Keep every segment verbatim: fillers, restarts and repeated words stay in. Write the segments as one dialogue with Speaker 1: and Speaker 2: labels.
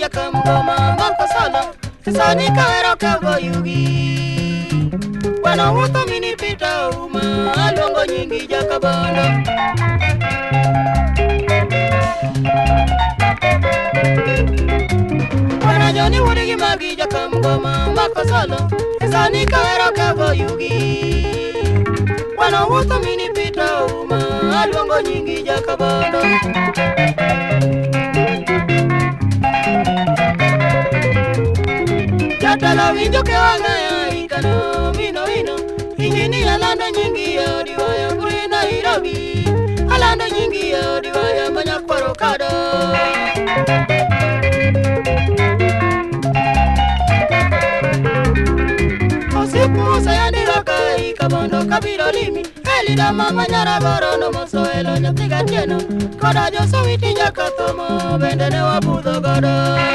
Speaker 1: jakam goma mako solo sani kawero kago yugi wana wuto mini pita uma alongo nyingi jakabondo wana joni wudi gi magi jakam goma mako solo sani kawero kago yugi wana wuto mini pita uma alongo nyingi jakabondo Jatala winjo ke wangaya ikano mino ino Injini alando nyingi ya diwaya kuri Nairobi Alando nyingi ya diwaya banyak parokado Osipu saya diraka ikabondo kabiro limi Elida mama nyara gorono mosoelo nyatiga tieno Koda jo sowiti jakatomo bendene wabudho godo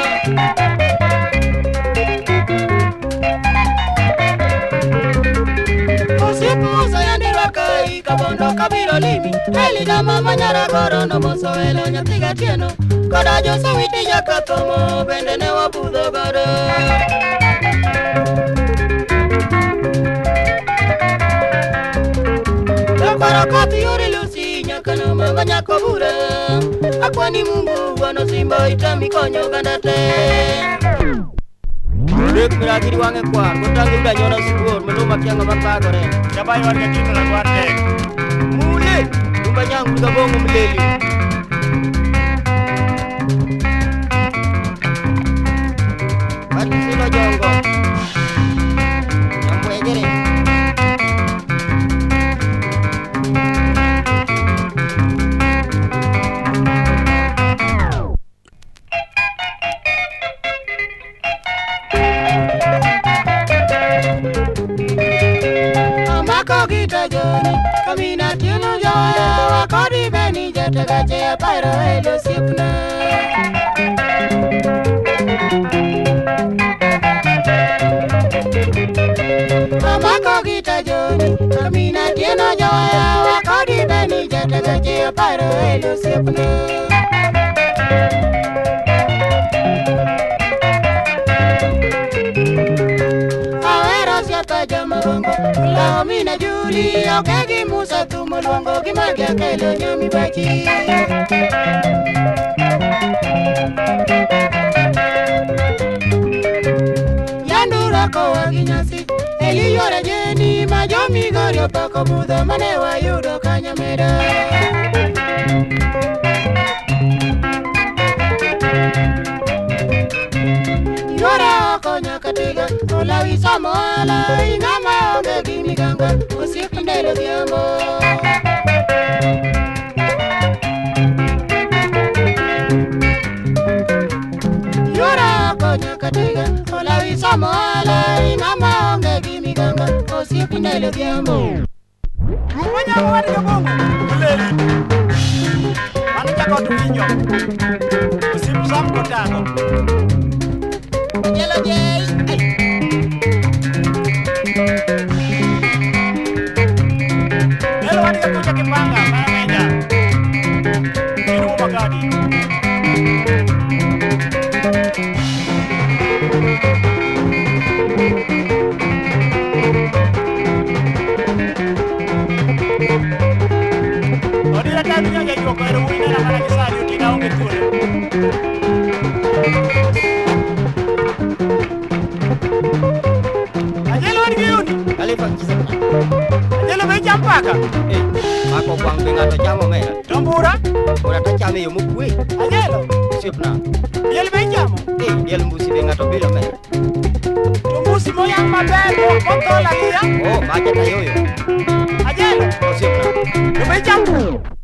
Speaker 1: Kabondo kabiro limi Elida mama nyara gorono mosoelo nyatiga tieno Koda jo sowiti jakatomo bende ne wabudho godo Dokoro kati yuri lusi nyakano mama nyako bure Akwani Mungu wano simba itami konyo gandate Dek miragiri wange kwar, kutangi udah nyona subur, menuma kiang ngabakagore Siapa yang warga tino lagu arte? Mule, lumba nyang udah bongo meleli Batu silo jonggo Nyampu ejere Kita joni kamina tiunu joya wakodi beni jatega jaya pairo elo sipna Amako kita joni kamina tiunu joya wakodi beni jatega jaya pairo elo sipna Lao mina juri okegi musa tumo luongo gimagia kelo nyami bachi Yandura kowa ginyasi Eli yore jeni majomi gori opako budho mane wayudo kanyameda Yora konya katiga Olawi samoala Ingama onge gini ganga Usiku ndelo diambo Yora konya katiga Olawi samoala Ingama onge gini ganga Usiku ndelo diambo Rumanya wadi kabongo Muleli Manu chako tukinyo Usiku samko tako Yellow Jay, Yellow wadi ka pucha kipanga, para meja Kinu magadi Odira tabinya ya yuko ero wina na mara kisali utina unge tule Ajelo meja mpaka
Speaker 2: Eh, ako kwang bengato chamo mera
Speaker 1: Tombura
Speaker 2: Ora ta chame yo mukwe
Speaker 1: Ajelo
Speaker 2: Siopna
Speaker 1: Diel meja mo
Speaker 2: Eh, diel mbusi bengato bilo mera
Speaker 1: Tumbusi mo yang mabelo Kotola iya
Speaker 2: Oh, maja ta yoyo
Speaker 1: Ajelo
Speaker 2: Oh, siopna
Speaker 1: Meja mo